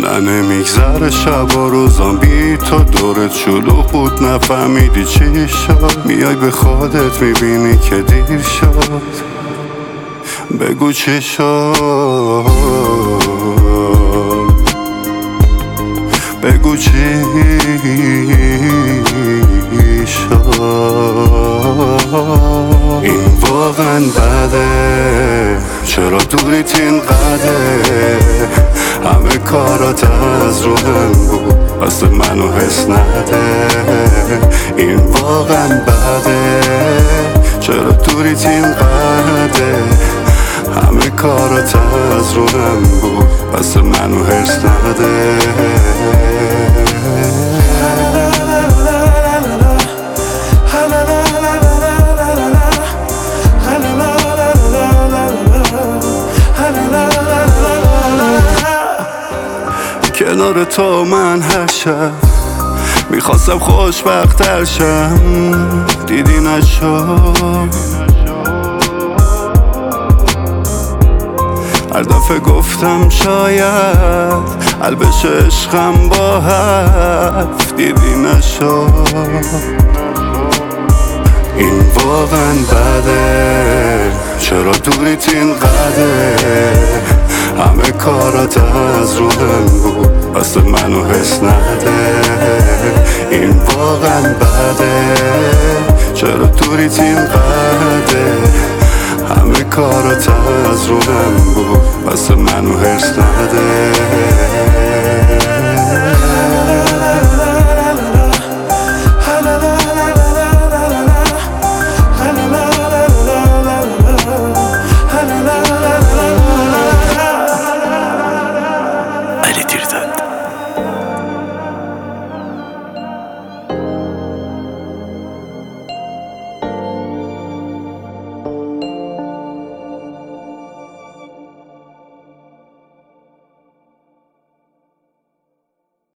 نه نمیگذره شب و روزان بی تو دورت شلوغ بود نفهمیدی چی شد. میای به خودت میبینی که دیر شد. بگو چی شد، بگو چی شد. این واقعا بده، چرا دوریت اینقدر؟ همه کارات از روحم بود واسه منو حس نده. این واقعا بده، چرا دوریت اینقدر؟ همه کارات از روحم بود واسه منو حس نده. کنار تو من هر شب میخواستم خوشبخت‌تر شم، دیدی نشد. هر دفعه گفتم شاید حل بشه عشقم با حرف، دیدی نشد. این واقعا بده، چرا دوریت اینقدر؟ همه کارات از روحم بود واسه منو حس نده. این واقعا بده، چرا دوریت اینقدر؟ همه کارات از روحم بود واسه منو حس نده.